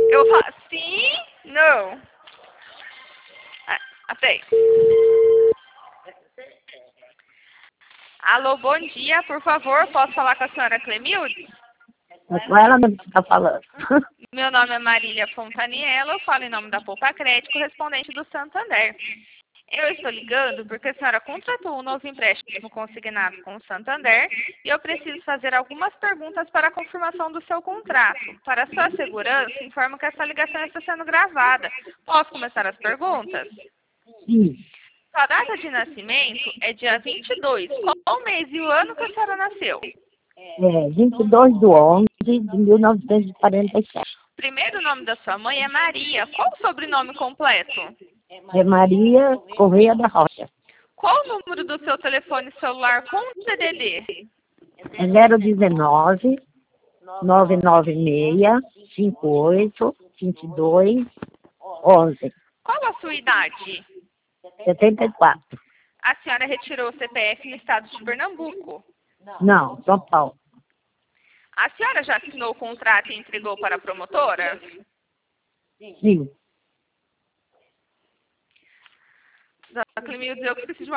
Eu falo, sim, não. Até. Alô, bom dia, por favor, posso falar com a senhora Clemilde? É com ela mesmo que está falando. Meu nome é Marília Fontaniello, eu falo em nome da Poupa Crédito, correspondente do Santander. Eu estou ligando porque a senhora contratou um novo empréstimo consignado com o Santander e eu preciso fazer algumas perguntas para a confirmação do seu contrato. Para sua segurança, informo que essa ligação está sendo gravada. Posso começar as perguntas? Sim, Sua data de nascimento é dia 22. Qual o mês e o ano que a senhora nasceu? 22/11/1947. O primeiro nome da sua mãe é Maria. Qual o sobrenome completo? É Maria Correia da Rocha. Qual o número do seu telefone celular com DDD? É 019 996 58 22 11 Qual a sua idade? 74. A senhora retirou o CPF no estado de Pernambuco. Não, São Paulo. A senhora já assinou o contrato e entregou para a promotora? Sim. Dona Clemilde, eu preciso de uma